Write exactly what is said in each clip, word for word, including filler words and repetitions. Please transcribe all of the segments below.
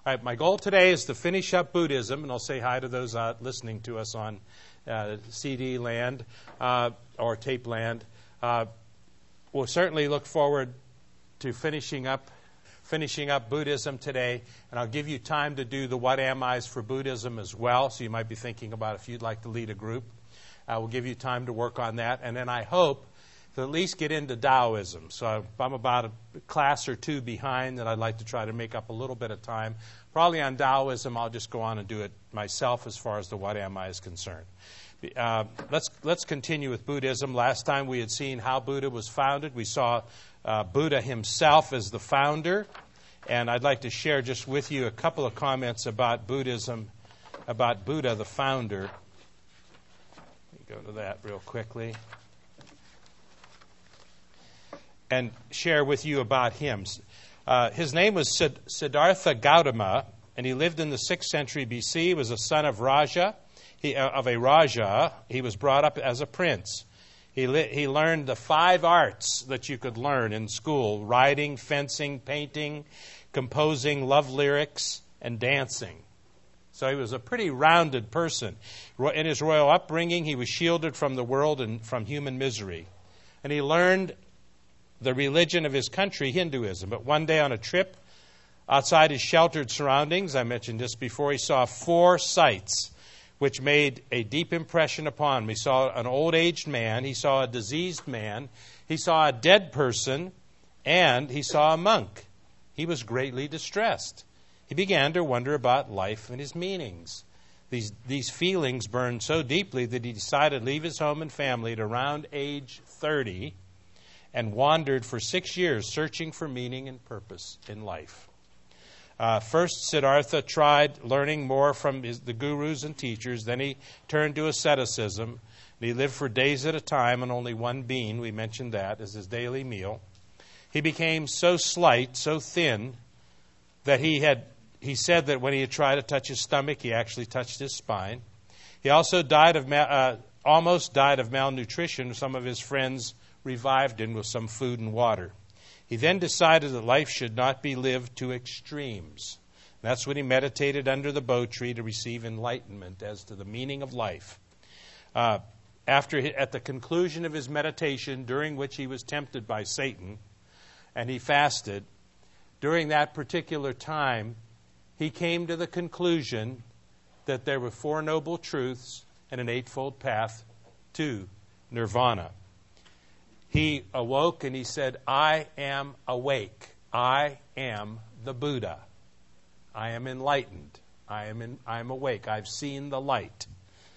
All right, my goal today is to finish up Buddhism, and I'll say hi to those uh, listening to us on uh, C D land uh, or tape land. Uh, we'll certainly look forward to finishing up finishing up Buddhism today, and I'll give you time to do the What Am I's for Buddhism as well, so you might be thinking about if you'd like to lead a group. I will give you time to work on that, and then I hope to at least get into Taoism. So I'm about a class or two behind, and I'd like to try to make up a little bit of time. Probably on Taoism, I'll just go on and do it myself as far as the What Am I is concerned. Uh, let's let's continue with Buddhism. Last time we had seen how Buddha was founded. We saw uh, Buddha himself as the founder, and I'd like to share just with you a couple of comments about Buddhism, about Buddha the founder. Let me go to that real quickly. And share with you about him. Uh, his name was Siddhartha Gautama, and he lived in the sixth century B C. He was a son of Raja, he, uh, of a Raja. He was brought up as a prince. He li- he learned the five arts that you could learn in school: writing, fencing, painting, composing, love lyrics, and dancing. So he was a pretty rounded person. In his royal upbringing, he was shielded from the world and from human misery. And he learned the religion of his country, Hinduism. But one day on a trip outside his sheltered surroundings, I mentioned this before, he saw four sights which made a deep impression upon him. He saw an old-aged man, he saw a diseased man, he saw a dead person, and he saw a monk. He was greatly distressed. He began to wonder about life and his meanings. These, these feelings burned so deeply that he decided to leave his home and family at around age thirty and wandered for six years searching for meaning and purpose in life. Uh, first, Siddhartha tried learning more from his, the gurus and teachers. Then he turned to asceticism. He lived for days at a time on only one bean. We mentioned that as his daily meal. He became so slight, so thin, that he had he said that when he had tried to touch his stomach, he actually touched his spine. He also died of ma- uh, almost died of malnutrition. Some of his friends revived him with some food and water. He then decided that life should not be lived to extremes. That's when he meditated under the Bo tree to receive enlightenment as to the meaning of life. Uh, after at the conclusion of his meditation, during which he was tempted by Satan, and he fasted, during that particular time, he came to the conclusion that there were four noble truths and an eightfold path to nirvana. He awoke and he said, I am awake. I am the Buddha. I am enlightened. I am in, I am awake. I've seen the light.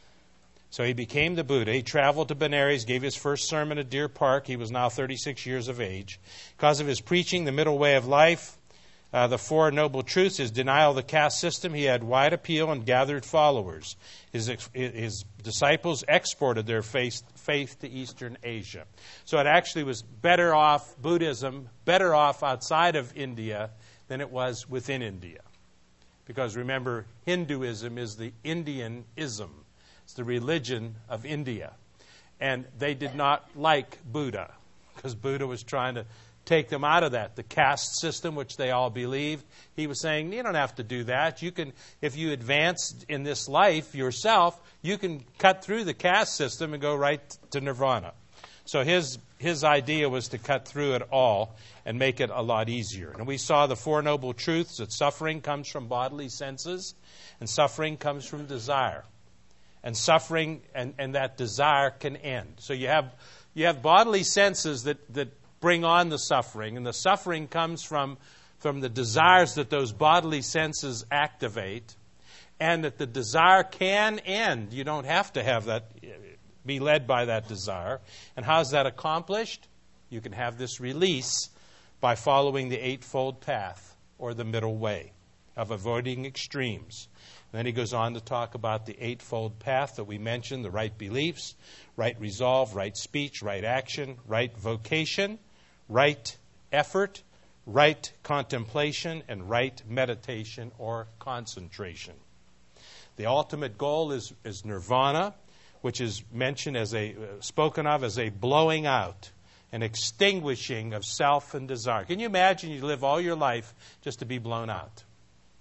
So he became the Buddha. He traveled to Benares, gave his first sermon at Deer Park. He was now thirty-six years of age. Because of his preaching, the middle way of life, uh, the four noble truths, his denial of the caste system, he had wide appeal and gathered followers. His, his disciples exported their faith, faith to Eastern Asia. So it actually was better off, Buddhism, better off outside of India than it was within India. Because remember, Hinduism is the Indianism. It's the religion of India. And they did not like Buddha, because Buddha was trying to take them out of that. The caste system, which they all believed, he was saying, you don't have to do that. You can, if you advance in this life yourself, you can cut through the caste system and go right to nirvana. So his his idea was to cut through it all and make it a lot easier. And we saw the four noble truths, that suffering comes from bodily senses, and suffering comes from desire. And suffering and, and that desire can end. So you have you have bodily senses that, that bring on the suffering, and the suffering comes from, from the desires that those bodily senses activate, and that the desire can end. You don't have to have that, be led by that desire. And how's that accomplished? You can have this release by following the eightfold path, or the middle way, of avoiding extremes. And then he goes on to talk about the eightfold path that we mentioned: the right beliefs, right resolve, right speech, right action, right vocation, right effort, right contemplation, and right meditation or concentration. The ultimate goal is, is nirvana, which is mentioned as a, uh, spoken of as a blowing out, an extinguishing of self and desire. Can you imagine you live all your life just to be blown out?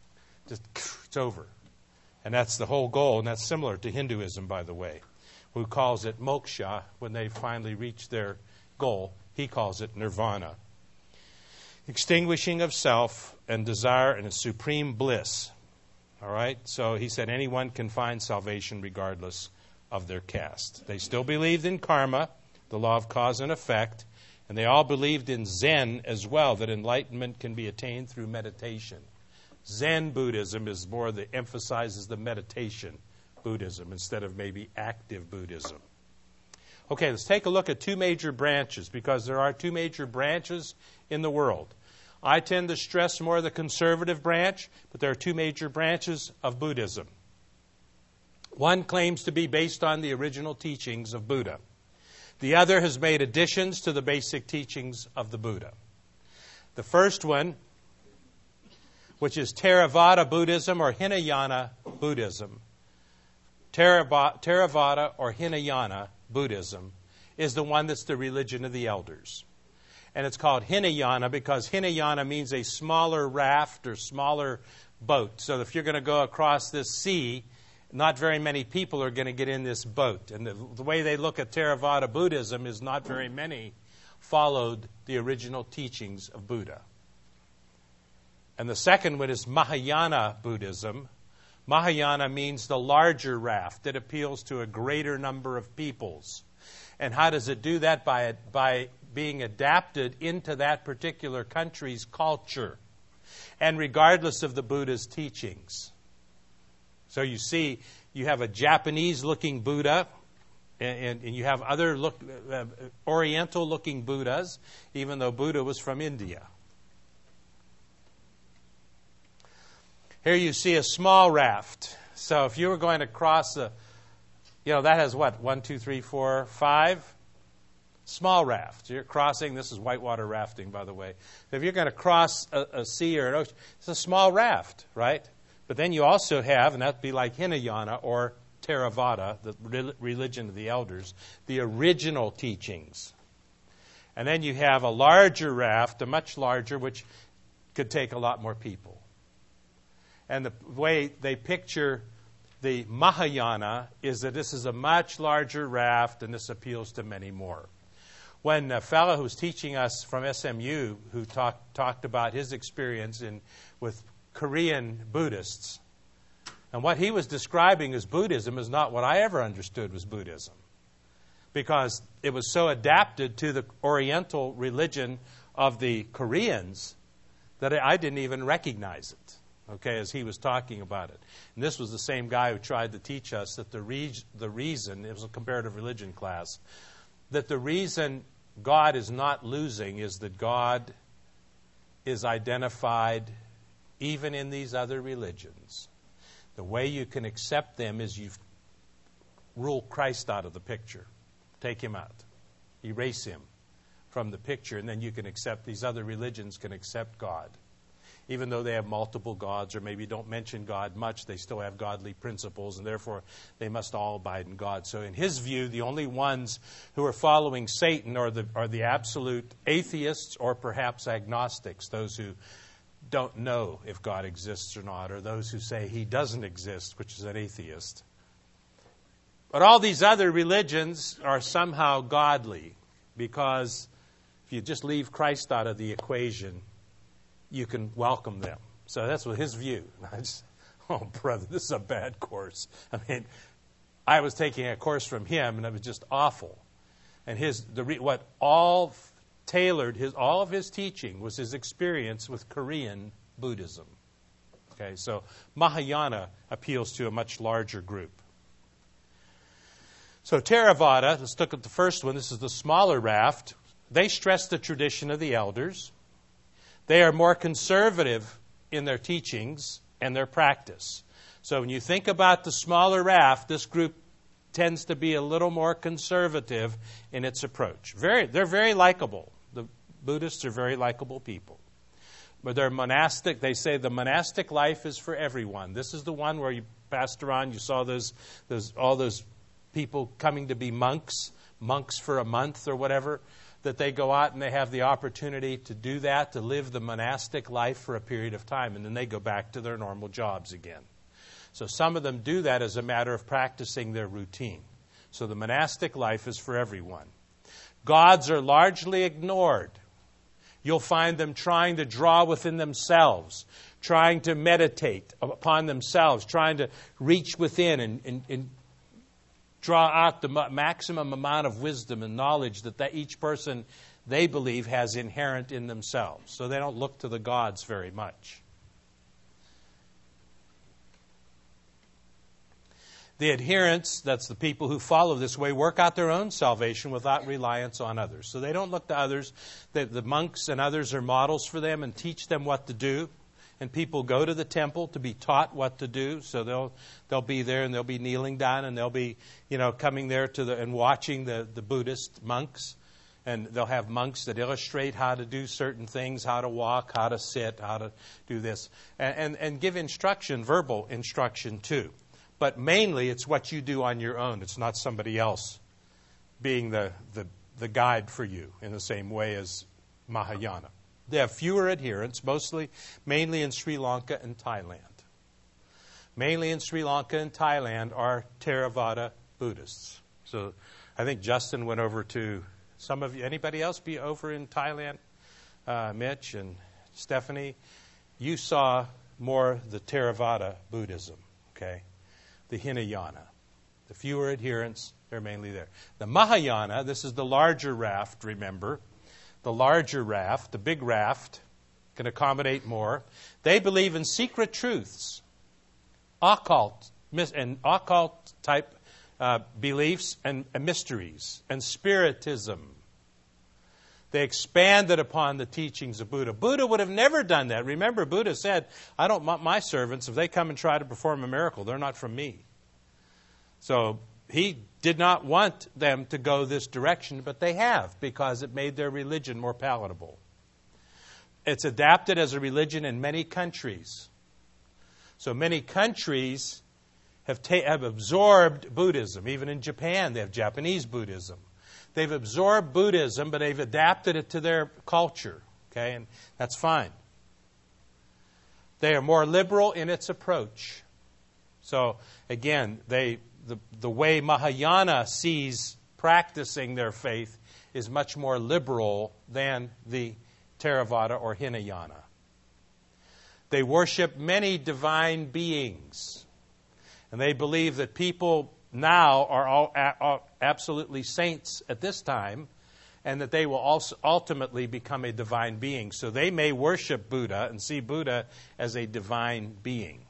Just, it's over. And that's the whole goal, and that's similar to Hinduism, by the way, who calls it moksha when they finally reach their goal. He calls it nirvana. Extinguishing of self and desire and a supreme bliss. All right? So he said anyone can find salvation regardless of their caste. They still believed in karma, the law of cause and effect, and they all believed in Zen as well, that enlightenment can be attained through meditation. Zen Buddhism is more that emphasizes the meditation Buddhism instead of maybe active Buddhism. Okay, let's take a look at two major branches, because there are two major branches in the world. I tend to stress more the conservative branch, but there are two major branches of Buddhism. One claims to be based on the original teachings of Buddha. The other has made additions to the basic teachings of the Buddha. The first one, which is Theravada Buddhism or Hinayana Buddhism. Theravada or Hinayana Buddhism is the one that's the religion of the elders. And it's called Hinayana because Hinayana means a smaller raft or smaller boat. So if you're going to go across this sea, not very many people are going to get in this boat. And the, the way they look at Theravada Buddhism is not very many followed the original teachings of Buddha. And the second one is Mahayana Buddhism. Mahayana means the larger raft. It appeals to a greater number of peoples. And how does it do that? By, by being adapted into that particular country's culture, and regardless of the Buddha's teachings. So you see, you have a Japanese-looking Buddha, and, and you have other look, uh, Oriental-looking Buddhas, even though Buddha was from India. Here you see a small raft. So if you were going to cross a, you know, that has what? One, two, three, four, five? Small raft. You're crossing, this is whitewater rafting, by the way. If you're going to cross a, a sea or an ocean, it's a small raft, right? But then you also have, and that'd be like Hinayana or Theravada, the re- religion of the elders, the original teachings. And then you have a larger raft, a much larger, which could take a lot more people. And the way they picture the Mahayana is that this is a much larger raft, and this appeals to many more. When a fellow who was teaching us from S M U, who talk, talked about his experience in with Korean Buddhists, and what he was describing as Buddhism is not what I ever understood was Buddhism, because it was so adapted to the Oriental religion of the Koreans that I didn't even recognize it. Okay, as he was talking about it. And this was the same guy who tried to teach us that the, re- the reason, it was a comparative religion class, that the reason God is not losing is that God is identified even in these other religions. The way you can accept them is you rule Christ out of the picture. Take him out. Erase him from the picture, and then you can accept, these other religions can accept God. Even though they have multiple gods, or maybe don't mention God much, they still have godly principles, and therefore they must all abide in God. So in his view, the only ones who are following Satan are the, are the absolute atheists or perhaps agnostics, those who don't know if God exists or not, or those who say he doesn't exist, which is an atheist. But all these other religions are somehow godly, because if you just leave Christ out of the equation, you can welcome them. So that's what his view. I just, oh, brother, this is a bad course. I mean, I was taking a course from him, and it was just awful. And his the what all tailored his all of his teaching was his experience with Korean Buddhism. Okay, so Mahayana appeals to a much larger group. So Theravada, let's look at the first one. This is the smaller raft. They stress the tradition of the elders. They are more conservative in their teachings and their practice. So when you think about the smaller raft, this group tends to be a little more conservative in its approach. Very, they're very likable. The Buddhists are very likable people. But they're monastic. They say the monastic life is for everyone. This is the one where you passed around, you saw those, those all those people coming to be monks, monks for a month or whatever. that they go out and they have the opportunity to do that, to live the monastic life for a period of time, and then they go back to their normal jobs again. So some of them do that as a matter of practicing their routine. So the monastic life is for everyone. Gods are largely ignored. You'll find them trying to draw within themselves, trying to meditate upon themselves, trying to reach within and, and, and draw out the maximum amount of wisdom and knowledge that, that each person, they believe, has inherent in themselves. So they don't look to the gods very much. The adherents, that's the people who follow this way, work out their own salvation without reliance on others. So they don't look to others. The, the monks and others are models for them and teach them what to do. And people go to the temple to be taught what to do. So they'll they'll be there and they'll be kneeling down and they'll be, you know, coming there to the and watching the, the Buddhist monks. And they'll have monks that illustrate how to do certain things, how to walk, how to sit, how to do this, and and, and give instruction, verbal instruction too. But mainly it's what you do on your own. It's not somebody else being the, the, the guide for you in the same way as Mahayana. They have fewer adherents, mostly, mainly in Sri Lanka and Thailand. Mainly in Sri Lanka and Thailand are Theravada Buddhists. So I think Justin went over to some of you. Anybody else be over in Thailand? Uh, Mitch and Stephanie, you saw more the Theravada Buddhism, okay? The Hinayana. The fewer adherents, they're mainly there. The Mahayana, this is the larger raft, remember. The larger raft, the big raft, can accommodate more. They believe in secret truths, occult, and occult type uh, beliefs and, and mysteries, and spiritism. They expanded upon the teachings of Buddha. Buddha would have never done that. Remember, Buddha said, I don't want my servants, if they come and try to perform a miracle, they're not from me. So he did not want them to go this direction, but they have, because it made their religion more palatable. It's adapted as a religion in many countries. So many countries have, ta- have absorbed Buddhism. Even in Japan, they have Japanese Buddhism. They've absorbed Buddhism, but they've adapted it to their culture. Okay, and that's fine. They are more liberal in its approach. So again, they the the way Mahayana sees practicing their faith is much more liberal than the Theravada or Hinayana. They worship many divine beings, and they believe that people now are all, are absolutely saints at this time, and that they will also ultimately become a divine being. So they may worship Buddha and see Buddha as a divine being.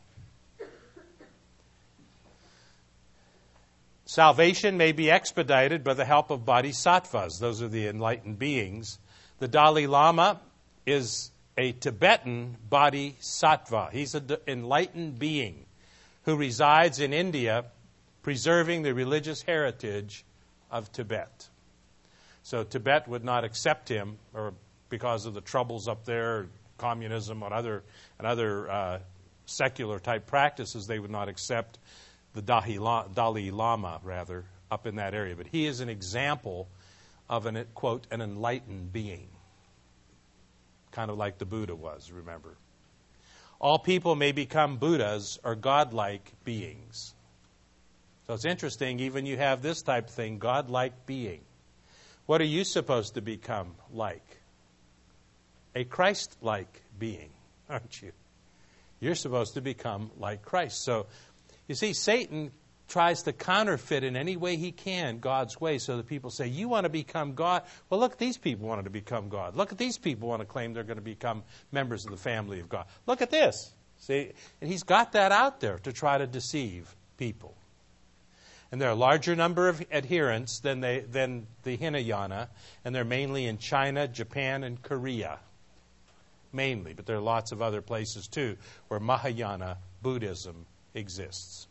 Salvation may be expedited by the help of bodhisattvas. Those are the enlightened beings. The Dalai Lama is a Tibetan bodhisattva. He's an enlightened being who resides in India, preserving the religious heritage of Tibet. So Tibet would not accept him, or because of the troubles up there, communism and other and other uh, secular type practices, they would not accept the Dalai Lama, rather, up in that area. But he is an example of an, quote, an enlightened being, kind of like the Buddha was, remember. All people may become Buddhas or godlike beings. So it's interesting, even you have this type of thing, godlike being. What are you supposed to become like? A Christ-like being, aren't you? You're supposed to become like Christ. So, you see, Satan tries to counterfeit in any way he can God's way, so that people say, you want to become God? Well, look, these people wanted to become God. Look at these people want to claim they're going to become members of the family of God. Look at this. See, and he's got that out there to try to deceive people. And there are a larger number of adherents than, they, than the Hinayana, and they're mainly in China, Japan, and Korea. Mainly, but there are lots of other places too where Mahayana Buddhism exists.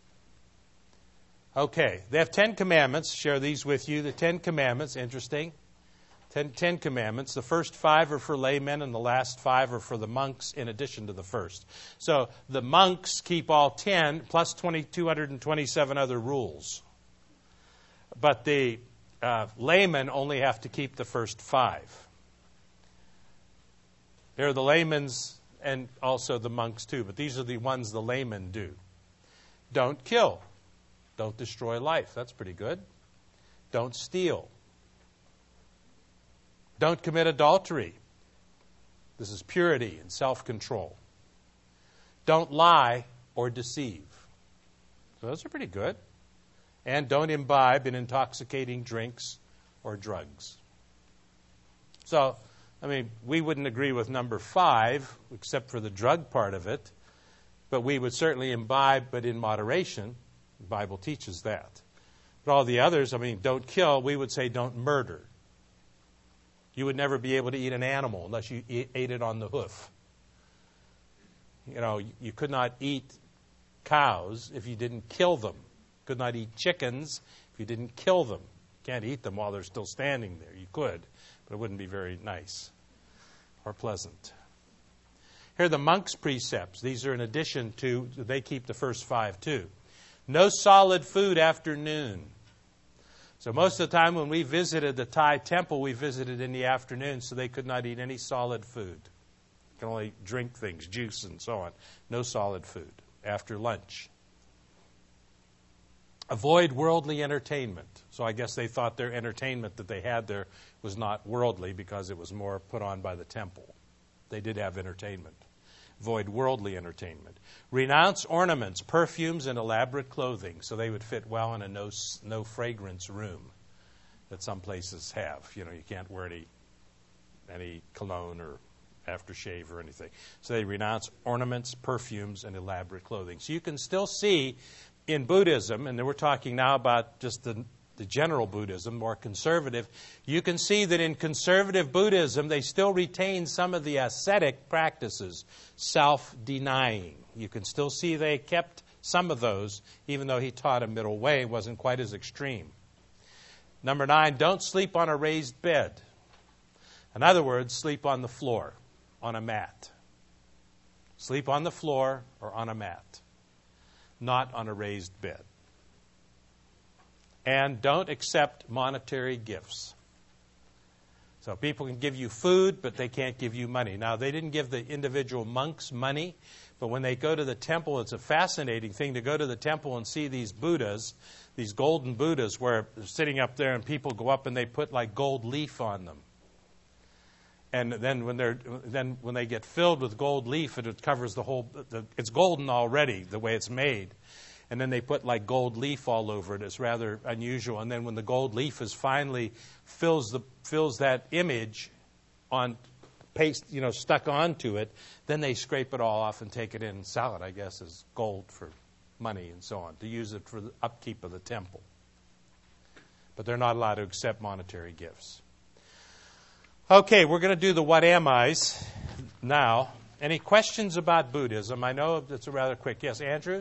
Okay, they have Ten Commandments. Share these with you. The Ten Commandments, interesting. Ten, Ten Commandments. The first five are for laymen, and the last five are for the monks in addition to the first. So the monks keep all ten, plus two hundred twenty-seven other rules. But the uh, laymen only have to keep the first five. There are the laymen's and also the monks too, but these are the ones the laymen do. Don't kill. Don't destroy life. That's pretty good. Don't steal. Don't commit adultery. This is purity and self-control. Don't lie or deceive. So those are pretty good. And don't imbibe in intoxicating drinks or drugs. So, I mean, we wouldn't agree with number five, except for the drug part of it, but we would certainly imbibe, but in moderation. The Bible teaches that. But all the others, I mean, don't kill, we would say don't murder. You would never be able to eat an animal unless you ate it on the hoof. You know, you could not eat cows if you didn't kill them. You could not eat chickens if you didn't kill them. You can't eat them while they're still standing there. You could, but it wouldn't be very nice or pleasant. Here are the monks' precepts. These are in addition to, they keep the first five too. No solid food after noon. So most of the time when we visited the Thai temple, we visited in the afternoon, so they could not eat any solid food. You can only drink things, juice and so on. No solid food after lunch. Avoid worldly entertainment. So I guess they thought their entertainment that they had there was not worldly because it was more put on by the temple. They did have entertainment. Avoid worldly entertainment. Renounce ornaments, perfumes, and elaborate clothing, so they would fit well in a no, no fragrance room that some places have. You know, you can't wear any, any cologne or aftershave or anything. So they renounce ornaments, perfumes, and elaborate clothing. So you can still see in Buddhism, and we're talking now about just the the general Buddhism, more conservative, you can see that in conservative Buddhism, they still retain some of the ascetic practices, self-denying. You can still see they kept some of those, even though he taught a middle way, wasn't quite as extreme. Number nine, don't sleep on a raised bed. In other words, sleep on the floor, on a mat. Sleep on the floor or on a mat, not on a raised bed. And don't accept monetary gifts. So people can give you food, but they can't give you money. Now, they didn't give the individual monks money, but when they go to the temple, it's a fascinating thing to go to the temple and see these Buddhas, these golden Buddhas, where they're sitting up there and people go up and they put like gold leaf on them. And then when they're then when they get filled with gold leaf, it covers the whole. The, it's golden already the way it's made. And then they put like gold leaf all over it. It's rather unusual. And then when the gold leaf is finally fills the fills that image on paste, you know, stuck onto it, then they scrape it all off and take it in and sell it, I guess, as gold for money and so on, to use it for the upkeep of the temple. But they're not allowed to accept monetary gifts. Okay, we're going to do the what am I's now. Any questions about Buddhism? I know it's a rather quick. Yes, Andrew?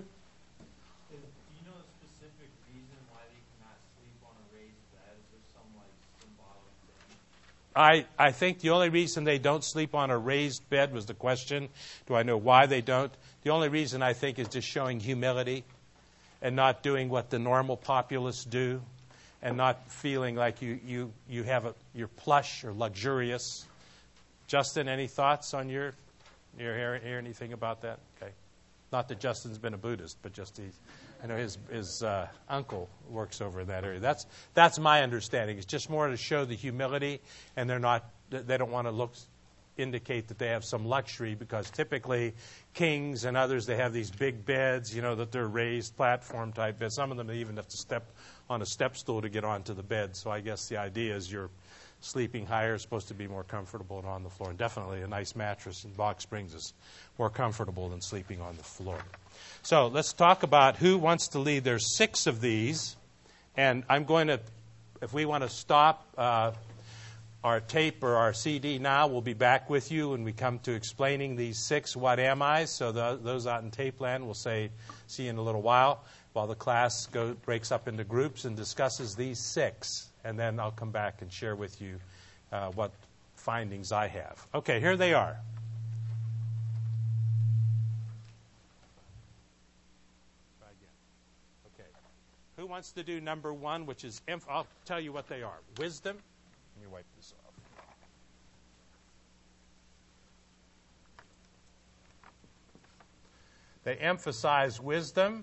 I, I think the only reason they don't sleep on a raised bed was the question. Do I know why they don't? The only reason I think is just showing humility and not doing what the normal populace do and not feeling like you, you, you have a, you're plush or luxurious. Justin, any thoughts on your, your hear, hear anything about that? Okay. Not that Justin's been a Buddhist, but just he's, I know his his uh, uncle works over in that area. That's that's my understanding. It's just more to show the humility, and they're not they don't want to look indicate that they have some luxury, because typically kings and others, they have these big beds, you know, that they're raised platform type beds. Some of them they even have to step on a step stool to get onto the bed. So I guess the idea is you're sleeping higher is supposed to be more comfortable than on the floor. And definitely a nice mattress in Box Springs is more comfortable than sleeping on the floor. So let's talk about who wants to lead. There's six of these. And I'm going to, if we want to stop uh, our tape or our C D now, we'll be back with you when we come to explaining these six what am I's. So the, those out in tape land will say, see you in a little while, while the class go, breaks up into groups and discusses these six. And then I'll come back and share with you uh, what findings I have. Okay, here they are. Okay. Who who wants to do number one, which is, emph- I'll tell you what they are. Wisdom. Let me wipe this off. They emphasize wisdom.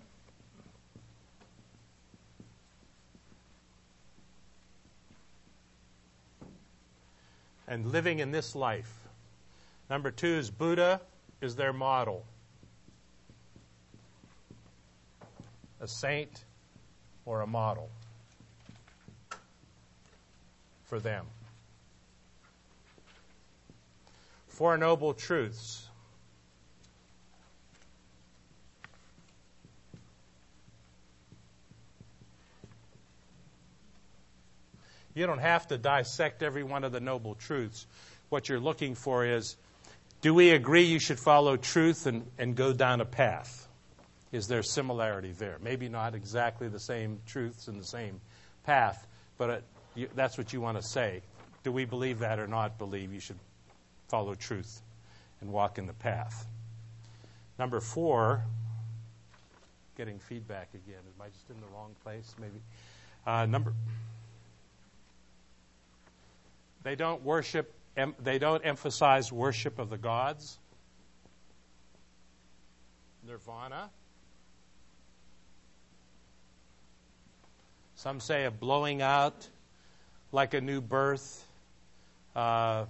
And living in this life. Number two is Buddha is their model. A saint or a model for them. Four Noble Truths. You don't have to dissect every one of the noble truths. What you're looking for is, do we agree you should follow truth and, and go down a path? Is there similarity there? Maybe not exactly the same truths and the same path, but it, you, that's what you want to say. Do we believe that or not believe you should follow truth and walk in the path? Number four, getting feedback again. Am I just in the wrong place? Maybe. Uh, number... They don't worship, em, they don't emphasize worship of the gods. Nirvana. Some say a blowing out, like a new birth. Uh,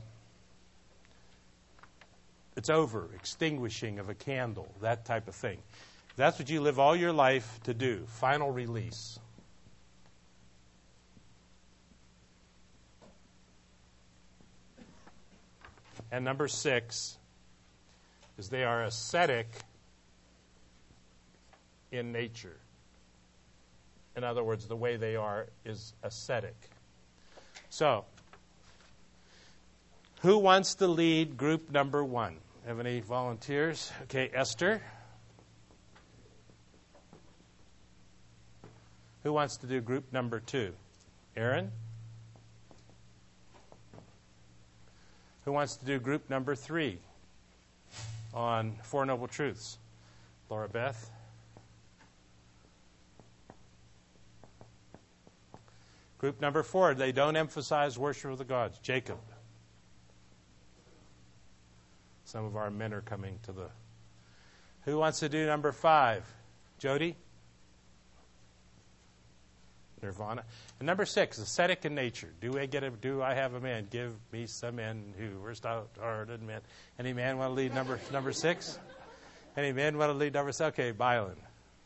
it's over, extinguishing of a candle, that type of thing. That's what you live all your life to do, final release. And number six is they are ascetic in nature. In other words, the way they are is ascetic. So, who wants to lead group number one? Have any volunteers? Okay, Esther. Who wants to do group number two? Aaron? Who wants to do group number three on Four Noble Truths? Laura Beth? Group number four, they don't emphasize worship of the gods. Jacob? Some of our men are coming to the... Who wants to do number five? Jody? Nirvana. And number six, ascetic in nature. Do I get a, do I have a man? Give me some men who were stout-hearted men. Any man want to lead number number six? Any man want to lead number six? Okay, Byron.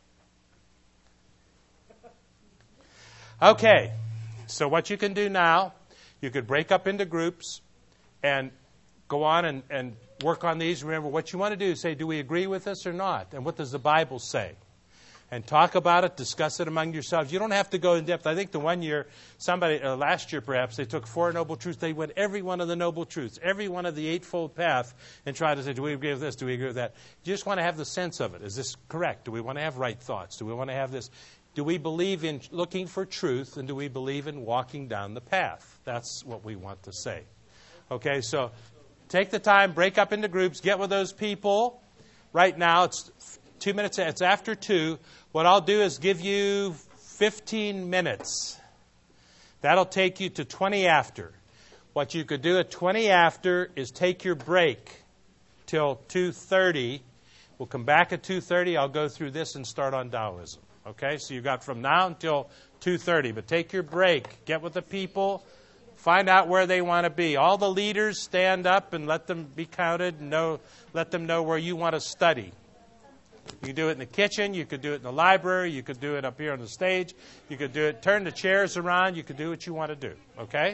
Okay, so what you can do now, you could break up into groups and go on and, and work on these. Remember, what you want to do is say, do we agree with this or not? And what does the Bible say? And talk about it, discuss it among yourselves. You don't have to go in depth. I think the one year, somebody, uh, last year perhaps, they took four noble truths. They went every one of the noble truths, every one of the eightfold path, and tried to say, do we agree with this? Do we agree with that? You just want to have the sense of it. Is this correct? Do we want to have right thoughts? Do we want to have this? Do we believe in looking for truth, and do we believe in walking down the path? That's what we want to say. Okay, so take the time, break up into groups, get with those people. Right now, it's two minutes, it's after two. What I'll do is give you fifteen minutes. That'll take you to twenty after. What you could do at twenty after is take your break till two thirty. We'll come back at two thirty. I'll go through this and start on Taoism. Okay, so you've got from now until two thirty. But take your break. Get with the people. Find out where they want to be. All the leaders stand up and let them be counted. Know, let them know where you want to study. You can do it in the kitchen. You could do it in the library. You could do it up here on the stage. You could do it, turn the chairs around. You could do what you want to do. Okay?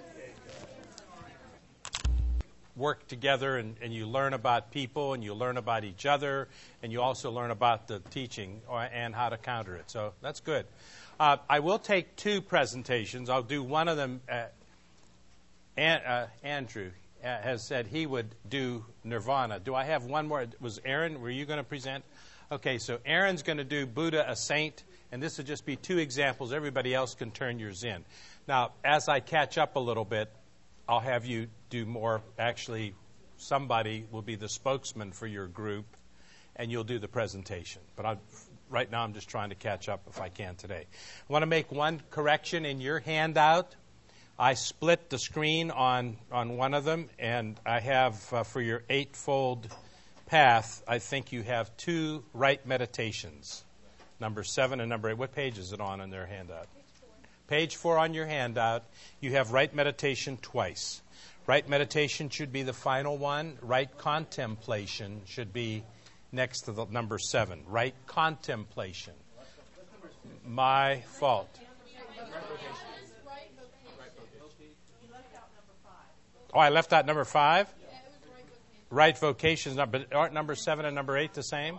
Work together and, and you learn about people and you learn about each other and you also learn about the teaching or, and how to counter it. So that's good. Uh, I will take two presentations. I'll do one of them. Uh, and, uh, Andrew uh, has said he would do Nirvana. Do I have one more? Was Aaron, were you going to present? Okay, so Aaron's going to do Buddha, a saint, and this will just be two examples. Everybody else can turn yours in. Now, as I catch up a little bit, I'll have you do more. Actually, somebody will be the spokesman for your group, and you'll do the presentation. But I'll, right now I'm just trying to catch up if I can today. I want to make one correction in your handout. I split the screen on, on one of them, and I have, uh, for your eightfold path, I think you have two right meditations, number seven and number eight. What page is it on in their handout? Page four on your handout. You have right meditation twice. Right meditation should be the final one. Right contemplation should be next to the number seven. Right contemplation. My fault. Oh, I left out number five? Right vocations, but aren't number seven and number eight the same?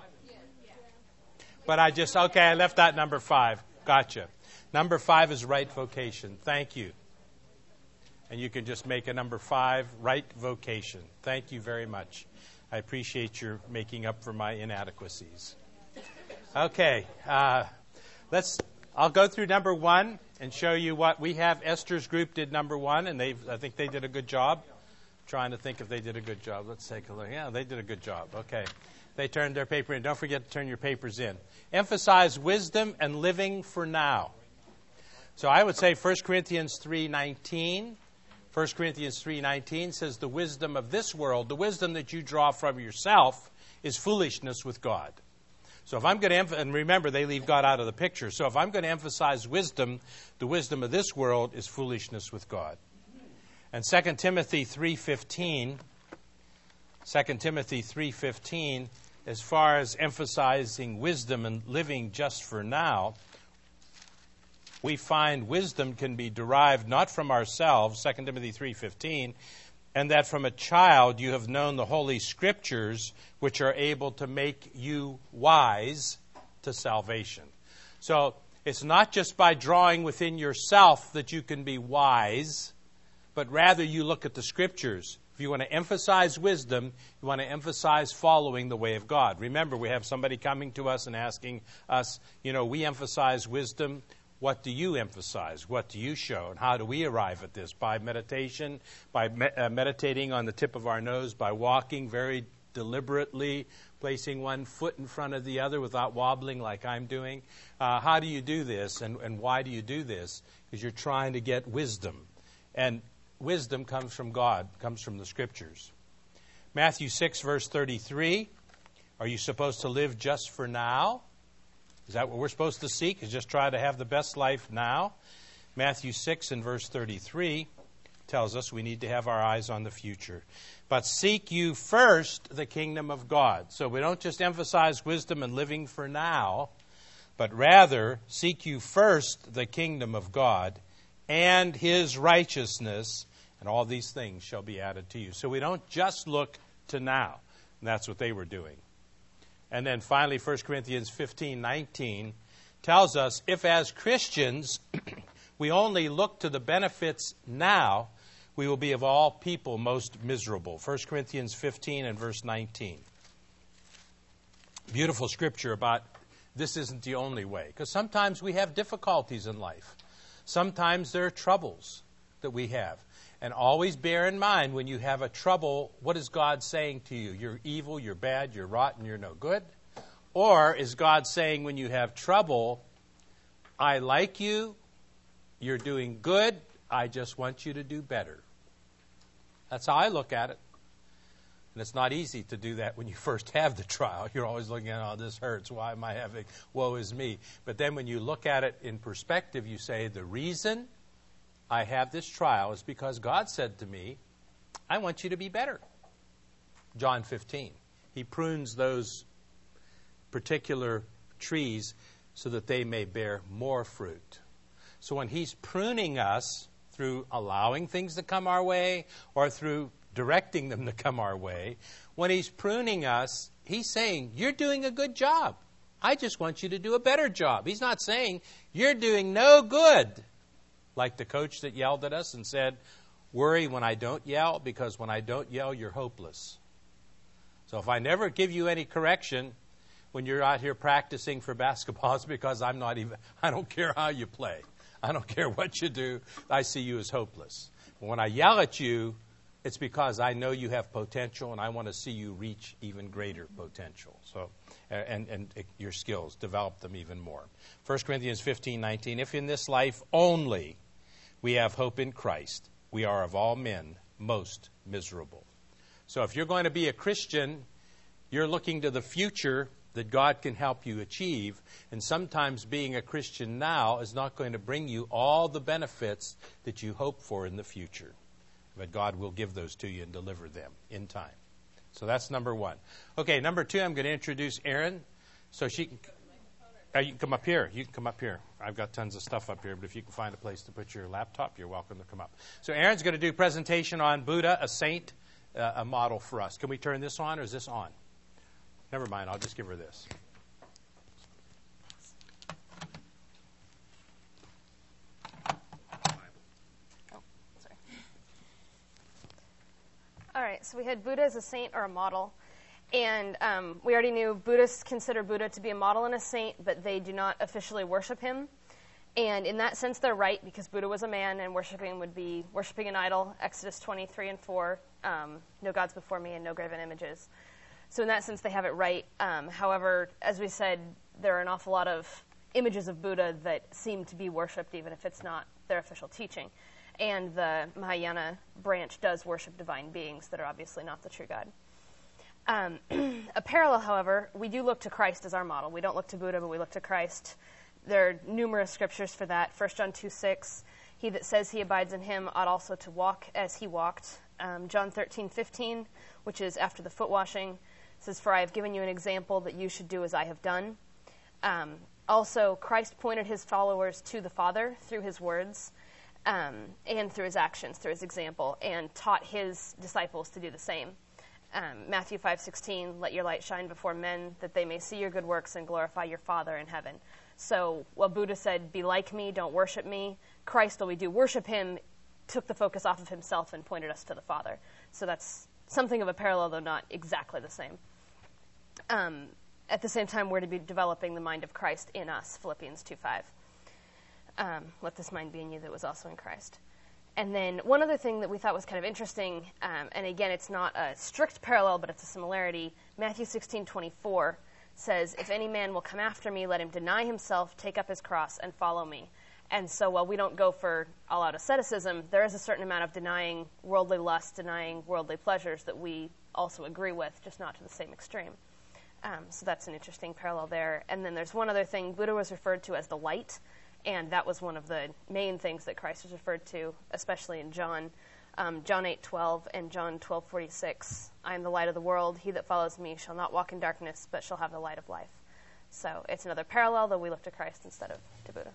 But I just, okay, I left out number five. Gotcha. Number five is right vocation. Thank you. And you can just make a number five, right vocation. Thank you very much. I appreciate your making up for my inadequacies. Okay, uh, let's. I'll go through number one and show you what we have. Esther's group did number one, and they I think they did a good job. I'm trying to think if they did a good job. Let's take a look. Yeah, they did a good job. Okay. They turned their paper in. Don't forget to turn your papers in. Emphasize wisdom and living for now. So I would say First Corinthians three nineteen. First Corinthians three nineteen says the wisdom of this world, the wisdom that you draw from yourself, is foolishness with God. So if I'm going to, emph- and remember, they leave God out of the picture. So if I'm going to emphasize wisdom, the wisdom of this world is foolishness with God. And Second Timothy three fifteen, Second Timothy three fifteen, as far as emphasizing wisdom and living just for now, we find wisdom can be derived not from ourselves, Second Timothy three fifteen, and that from a child you have known the Holy Scriptures, which are able to make you wise to salvation. So it's not just by drawing within yourself that you can be wise, but rather you look at the Scriptures. If you want to emphasize wisdom, you want to emphasize following the way of God. Remember, we have somebody coming to us and asking us, you know, we emphasize wisdom. What do you emphasize? What do you show? And how do we arrive at this? By meditation, by me- uh, meditating on the tip of our nose, by walking very deliberately, placing one foot in front of the other without wobbling like I'm doing. Uh, how do you do this, and, and why do you do this? Because you're trying to get wisdom. And wisdom comes from God, comes from the Scriptures. Matthew six, verse thirty-three. Are you supposed to live just for now? Is that what we're supposed to seek, is just try to have the best life now? Matthew six and verse thirty-three tells us we need to have our eyes on the future. But seek you first the kingdom of God. So we don't just emphasize wisdom and living for now, but rather seek you first the kingdom of God and His righteousness, and all these things shall be added to you. So we don't just look to now. And that's what they were doing. And then finally, First Corinthians fifteen nineteen tells us, if as Christians we only look to the benefits now, we will be of all people most miserable. First Corinthians fifteen and verse nineteen. Beautiful scripture about this isn't the only way. Because sometimes we have difficulties in life. Sometimes there are troubles that we have. And always bear in mind, when you have a trouble, what is God saying to you? You're evil, you're bad, you're rotten, you're no good? Or is God saying when you have trouble, I like you, you're doing good, I just want you to do better? That's how I look at it. And it's not easy to do that when you first have the trial. You're always looking at, oh, this hurts, why am I having, woe is me. But then when you look at it in perspective, you say, the reason I have this trial is because God said to me, I want you to be better. John fifteen. He prunes those particular trees so that they may bear more fruit. So when He's pruning us through allowing things to come our way or through directing them to come our way, when He's pruning us, He's saying, you're doing a good job. I just want you to do a better job. He's not saying, you're doing no good. Like the coach that yelled at us and said, worry when I don't yell, because when I don't yell, you're hopeless. So if I never give you any correction when you're out here practicing for basketball, it's because I'm not even, I don't care how you play. I don't care what you do. I see you as hopeless. But when I yell at you, it's because I know you have potential, and I want to see you reach even greater potential. So, and, and your skills, develop them even more. First Corinthians fifteen nineteen, if in this life only we have hope in Christ, we are of all men most miserable. So if you're going to be a Christian, you're looking to the future that God can help you achieve. And sometimes being a Christian now is not going to bring you all the benefits that you hope for in the future. But God will give those to you and deliver them in time. So that's number one. Okay, number two, I'm going to introduce Erin. So she can, uh, you can come up here. You can come up here. I've got tons of stuff up here, but if you can find a place to put your laptop, you're welcome to come up. So Erin's going to do a presentation on Buddha, a saint, uh, a model for us. Can we turn this on, or is this on? Never mind, I'll just give her this. Oh, sorry. All right, so we had Buddha as a saint or a model. And um, we already knew Buddhists consider Buddha to be a model and a saint, but they do not officially worship him. And in that sense, they're right, because Buddha was a man, and worshiping would be worshiping an idol, Exodus twenty-three and four, um, no gods before me and no graven images. So in that sense, they have it right. Um, however, as we said, there are an awful lot of images of Buddha that seem to be worshipped, even if it's not their official teaching. And the Mahayana branch does worship divine beings that are obviously not the true God. Um, a parallel, however, we do look to Christ as our model. We don't look to Buddha, but we look to Christ. There are numerous scriptures for that. First John two six, he that says he abides in him ought also to walk as he walked. Um, John thirteen fifteen, which is after the foot washing, says, for I have given you an example that you should do as I have done. Um, also, Christ pointed his followers to the Father through his words um, and through his actions, through his example, and taught his disciples to do the same. Um, Matthew five sixteen, let your light shine before men, that they may see your good works and glorify your Father in heaven. So while Buddha said, be like me, don't worship me, Christ, though we do worship him, took the focus off of himself and pointed us to the Father. So that's something of a parallel, though not exactly the same. Um, at the same time, we're to be developing the mind of Christ in us, Philippians two five. Um, let this mind be in you that was also in Christ. And then one other thing that we thought was kind of interesting, um, and again, it's not a strict parallel, but it's a similarity. Matthew sixteen twenty-four says, if any man will come after me, let him deny himself, take up his cross, and follow me. And so while we don't go for all-out asceticism, there is a certain amount of denying worldly lust, denying worldly pleasures that we also agree with, just not to the same extreme. Um, so that's an interesting parallel there. And then there's one other thing. Buddha was referred to as the light, and that was one of the main things that Christ was referred to, especially in John. Um, John eight twelve and John twelve forty-six. I am the light of the world. He that follows me shall not walk in darkness, but shall have the light of life. So it's another parallel, though we look to Christ instead of to Buddha.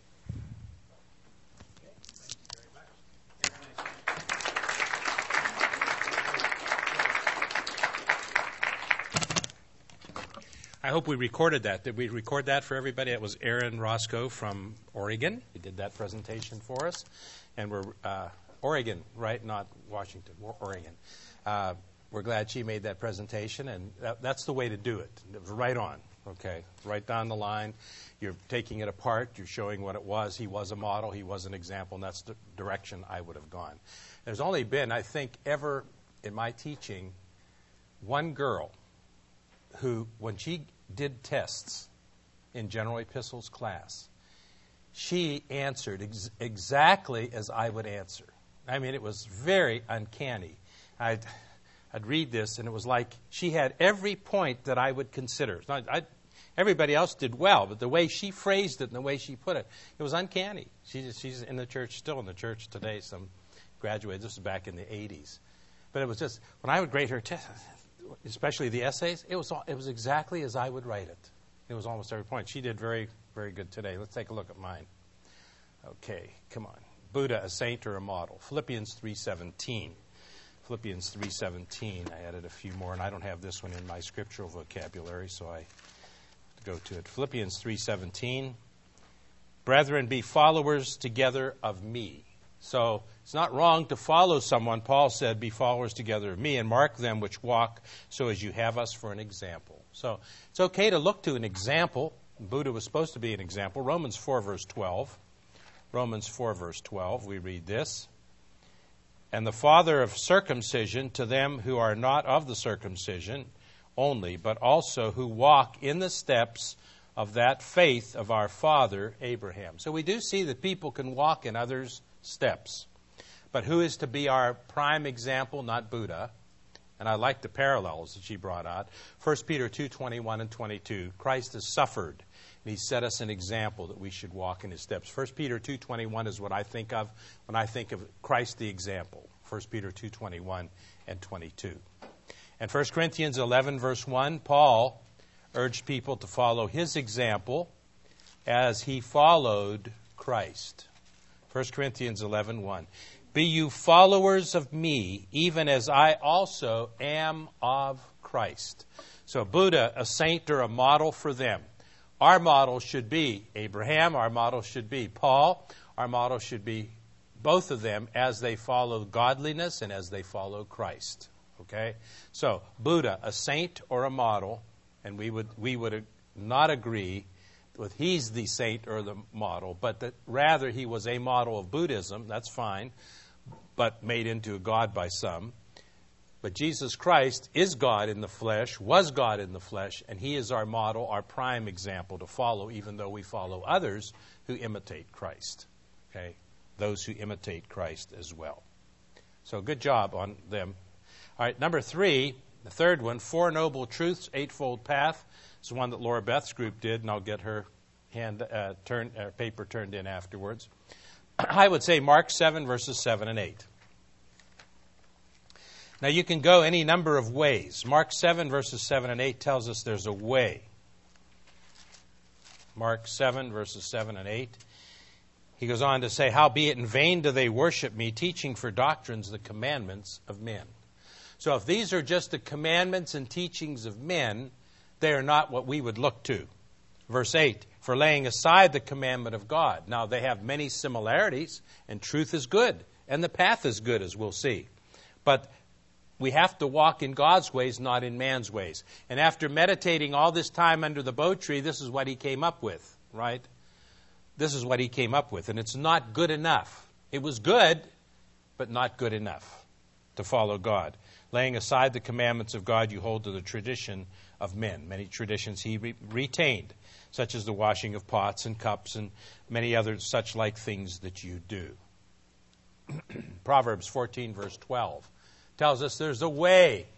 I hope we recorded that. Did we record that for everybody? It was Erin Roscoe from Oregon. He did that presentation for us. And we're uh, Oregon, right? Not Washington, Oregon. Uh, we're glad she made that presentation, and that, that's the way to do it. It was right on, okay? Right down the line. You're taking it apart. You're showing what it was. He was a model. He was an example, and that's the direction I would have gone. There's only been, I think, ever in my teaching, one girl who, when she did tests in General Epistles class, she answered ex- exactly as I would answer. I mean, it was very uncanny. I'd, I'd read this, and it was like she had every point that I would consider. I, I, everybody else did well, but the way she phrased it and the way she put it, it was uncanny. She, she's in the church, still in the church today, some graduates. This was back in the eighties. But it was just, when I would grade her test, especially the essays, it was it was exactly as I would write it. It was almost every point. She did very, very good today. Let's take a look at mine. Okay, come on. Buddha, a saint or a model. Philippians three seventeen. Philippians three seventeen. I added a few more, and I don't have this one in my scriptural vocabulary, so I go to it. Philippians three seventeen. Brethren, be followers together of me. So it's not wrong to follow someone. Paul said, be followers together of me, and mark them which walk so as you have us for an example. So it's okay to look to an example. Buddha was supposed to be an example. Romans four, verse twelve. Romans four, verse twelve, we read this. and the father of circumcision to them who are not of the circumcision only, but also who walk in the steps of that faith of our father Abraham. So we do see that people can walk in others' steps. But who is to be our prime example? Not Buddha. And I like the parallels that she brought out. First Peter two twenty-one and twenty-two. Christ has suffered, and he set us an example that we should walk in his steps. First Peter two twenty-one is what I think of when I think of Christ the example. First Peter two twenty-one and twenty-two. And First Corinthians eleven, verse one, Paul urged people to follow his example as he followed Christ. First Corinthians eleven, one. Be you followers of me, even as I also am of Christ. So Buddha, a saint or a model for them. Our model should be Abraham. Our model should be Paul. Our model should be both of them as they follow godliness and as they follow Christ. Okay? So Buddha, a saint or a model, and we would we would not agree with he's the saint or the model, but that rather he was a model of Buddhism. That's fine, but made into a God by some. But Jesus Christ is God in the flesh, was God in the flesh, and he is our model, our prime example to follow, even though we follow others who imitate Christ. Okay? Those who imitate Christ as well. So good job on them. All right, number three, the third one, Four Noble Truths, Eightfold Path. It's the one that Laura Beth's group did, and I'll get her hand uh, turn, uh, paper turned in afterwards. I would say Mark seven, verses seven and eight. Now, you can go any number of ways. Mark seven, verses seven and eight tells us there's a way. Mark seven, verses seven and eight. He goes on to say, howbeit in vain do they worship me, teaching for doctrines the commandments of men. So if these are just the commandments and teachings of men, they are not what we would look to. Verse eight, for laying aside the commandment of God. Now, they have many similarities, and truth is good, and the path is good, as we'll see. But we have to walk in God's ways, not in man's ways. And after meditating all this time under the bo tree, this is what he came up with, right? This is what he came up with, and it's not good enough. It was good, but not good enough to follow God. Laying aside the commandments of God, you hold to the tradition of men. Many traditions he re- retained, such as the washing of pots and cups and many other such like things that you do. Proverbs fourteen, verse twelve, tells us there's a way.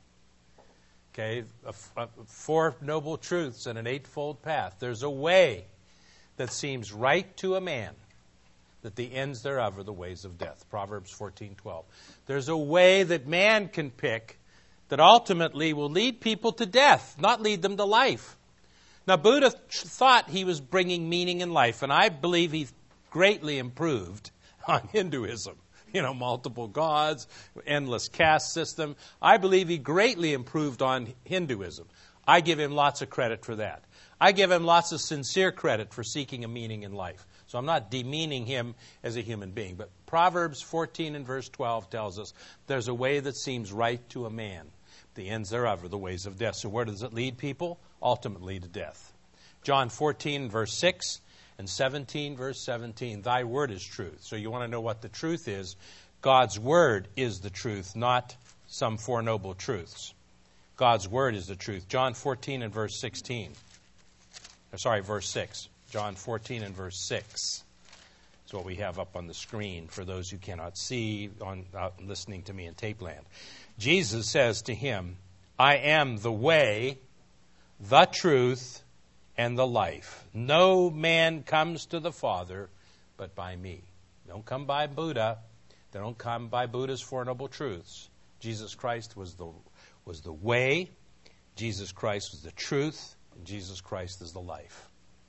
Okay, a, a, four noble truths and an eightfold path. There's a way that seems right to a man, that the ends thereof are the ways of death. Proverbs fourteen twelve. There's a way that man can pick that ultimately will lead people to death, not lead them to life. Now, Buddha thought he was bringing meaning in life, and I believe he greatly improved on Hinduism. You know, multiple gods, endless caste system. I believe he greatly improved on Hinduism. I give him lots of credit for that. I give him lots of sincere credit for seeking a meaning in life. So I'm not demeaning him as a human being. But Proverbs fourteen and verse twelve tells us there's a way that seems right to a man. The ends thereof are the ways of death. So where does it lead people? Ultimately to death. John fourteen, verse six and seventeen, verse seventeen. Thy word is truth. So you want to know what the truth is. God's word is the truth, not some four noble truths. God's word is the truth. John fourteen and verse sixteen. Sorry, verse six. John fourteen and verse six. That's what we have up on the screen for those who cannot see on out listening to me in tape land. Jesus says to him, I am the way, the truth, and the life. No man comes to the Father but by me. Don't come by Buddha. They don't come by Buddha's Four Noble Truths. Jesus Christ was the was the way. Jesus Christ was the truth. And Jesus Christ is the life.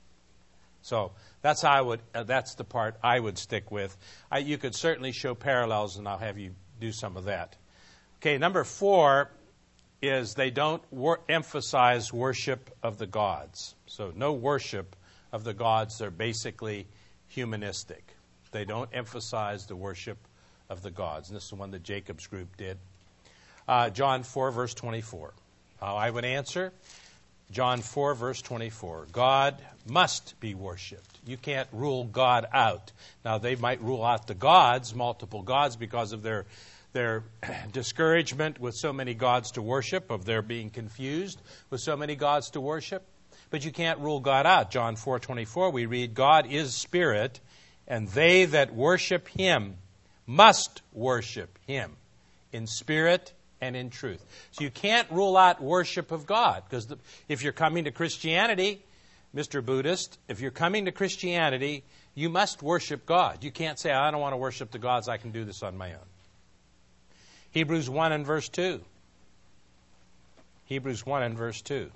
So that's how I would. Uh, that's the part I would stick with. I, you could certainly show parallels, and I'll have you do some of that. Okay, number four is they don't wor- emphasize worship of the gods. So no worship of the gods. They're basically humanistic. They don't emphasize the worship of the gods. And this is the one that Jacob's group did. Uh, John four, verse twenty-four. How I would answer, John four, verse twenty-four. God must be worshipped. You can't rule God out. Now, they might rule out the gods, multiple gods, because of their their discouragement with so many gods to worship, of their being confused with so many gods to worship. But you can't rule God out. John four twenty-four, we read, God is spirit, and they that worship him must worship him in spirit and in truth. So you can't rule out worship of God, because if you're coming to Christianity, Mister Buddhist, if you're coming to Christianity, you must worship God. You can't say, I don't want to worship the gods, I can do this on my own. Hebrews one and verse two. Hebrews one and verse two.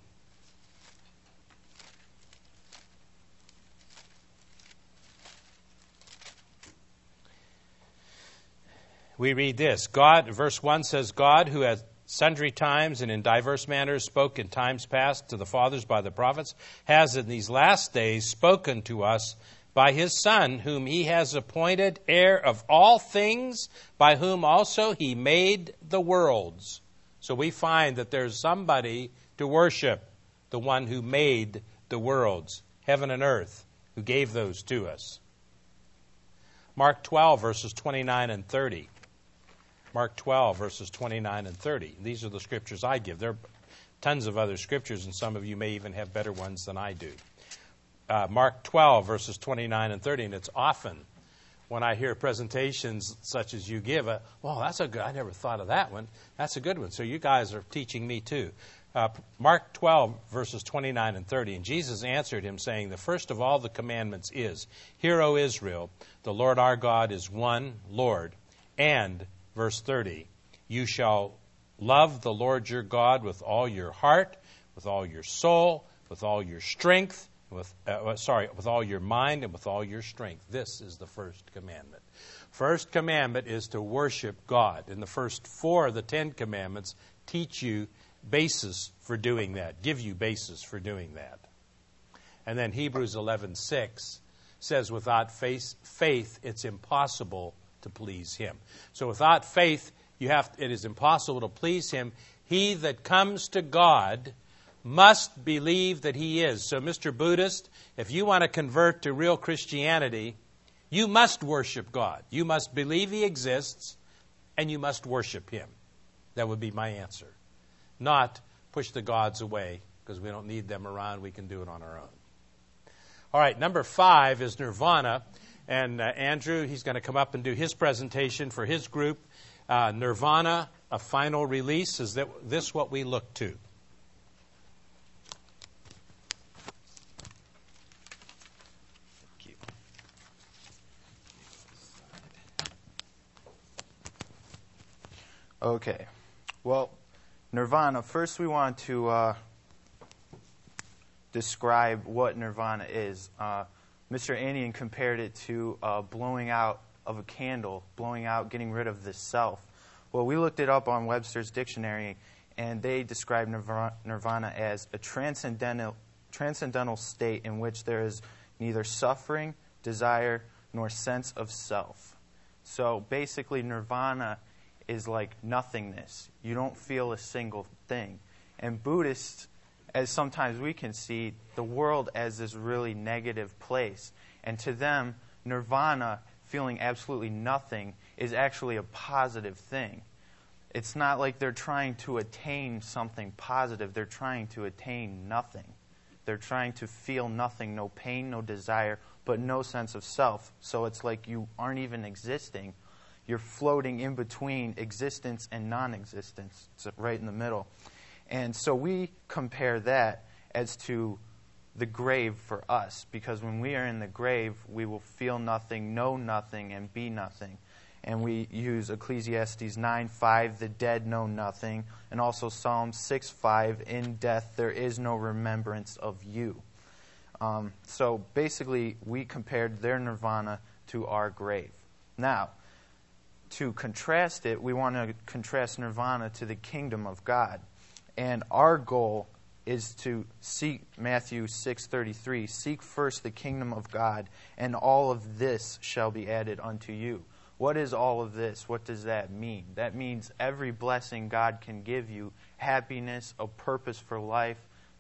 We read this. God, verse one says, God, who at sundry times and in diverse manners spoke in times past to the fathers by the prophets, has in these last days spoken to us by his Son, whom he has appointed heir of all things, by whom also he made the worlds. So we find that there's somebody to worship, the one who made the worlds, heaven and earth, who gave those to us. Mark twelve, verses twenty-nine and thirty. Mark twelve, verses twenty-nine and thirty. These are the scriptures I give. There are tons of other scriptures, and some of you may even have better ones than I do. Uh, Mark twelve, verses twenty-nine and thirty, and it's often when I hear presentations such as you give, uh, well, that's a good, I never thought of that one. That's a good one. So you guys are teaching me too. Uh, Mark twelve, verses twenty-nine and thirty, and Jesus answered him, saying, the first of all the commandments is, Hear, O Israel, the Lord our God is one Lord, and verse thirty, you shall love the Lord your God with all your heart, with all your soul, with all your strength, with uh, sorry, with all your mind and with all your strength. This is the first commandment. First commandment is to worship God. And the first four of the Ten Commandments teach you basis for doing that, give you basis for doing that. And then Hebrews eleven six says, without faith, faith it's impossible to please him. So without faith, you have it is impossible to please him. He that comes to God must believe that he is. So, Mister Buddhist, if you want to convert to real Christianity, you must worship God. You must believe he exists, and you must worship him. That would be my answer. Not push the gods away, because we don't need them around. We can do it on our own. All right, number five is nirvana. And uh, Andrew, he's going to come up and do his presentation for his group. Uh, nirvana, a final release. Is that this what we look to? Thank you. Okay. Well, nirvana, first we want to uh, describe what nirvana is. Uh, Mister Andian compared it to uh, blowing out of a candle, blowing out, getting rid of the self. Well, we looked it up on Webster's dictionary, and they describe nirvana as a transcendental, transcendental state in which there is neither suffering, desire, nor sense of self. So basically, nirvana is like nothingness. You don't feel a single thing. And Buddhists, as sometimes we can see, the world as this really negative place. And to them, nirvana, feeling absolutely nothing, is actually a positive thing. It's not like they're trying to attain something positive. They're trying to attain nothing. They're trying to feel nothing, no pain, no desire, but no sense of self. So it's like you aren't even existing. You're floating in between existence and non-existence. It's right in the middle. And so we compare that as to the grave for us, because when we are in the grave, we will feel nothing, know nothing, and be nothing. And we use Ecclesiastes nine five, the dead know nothing, and also Psalm six five, in death there is no remembrance of you. Um, so basically, we compared their nirvana to our grave. Now, to contrast it, we want to contrast nirvana to the kingdom of God. And our goal is to seek, Matthew six thirty-three, seek first the kingdom of God, and all of this shall be added unto you. What is all of this? What does that mean? That means every blessing God can give you, happiness, a purpose for life,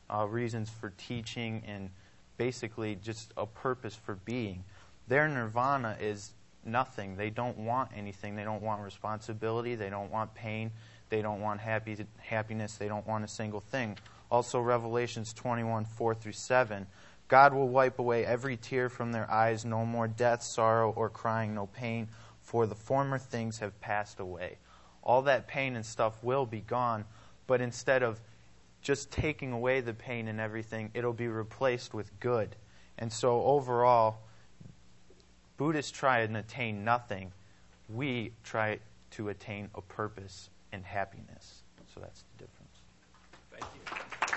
uh, reasons for teaching, and basically just a purpose for being. Their nirvana is nothing. They don't want anything. They don't want responsibility. They don't want pain. They don't want happy, happiness. They don't want a single thing. Also, Revelations twenty-one, four through seven, God will wipe away every tear from their eyes, no more death, sorrow, or crying, no pain, for the former things have passed away. All that pain and stuff will be gone, but instead of just taking away the pain and everything, it'll be replaced with good. And so overall, Buddhists try and attain nothing. We try to attain a purpose and happiness. So that's the difference. Thank you.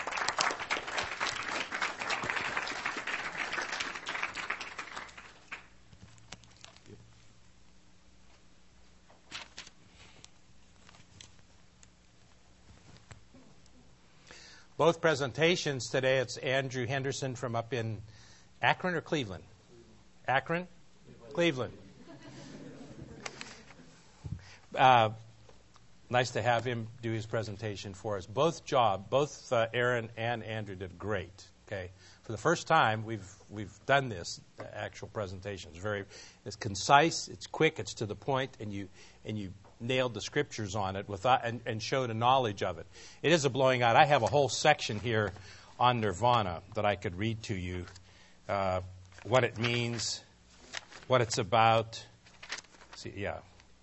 Both presentations today, it's Andrew Henderson from up in Akron or Cleveland? Akron? Cleveland. Uh, nice to have him do his presentation for us. Both job, both uh, Aaron and Andrew did great. Okay, for the first time we've we've done this uh, actual presentation. It's very, it's concise, it's quick, it's to the point, and you and you nailed the scriptures on it without and, and showed a knowledge of it. It is a blowing out. I have a whole section here on nirvana that I could read to you, uh, what it means, what it's about. See, yeah,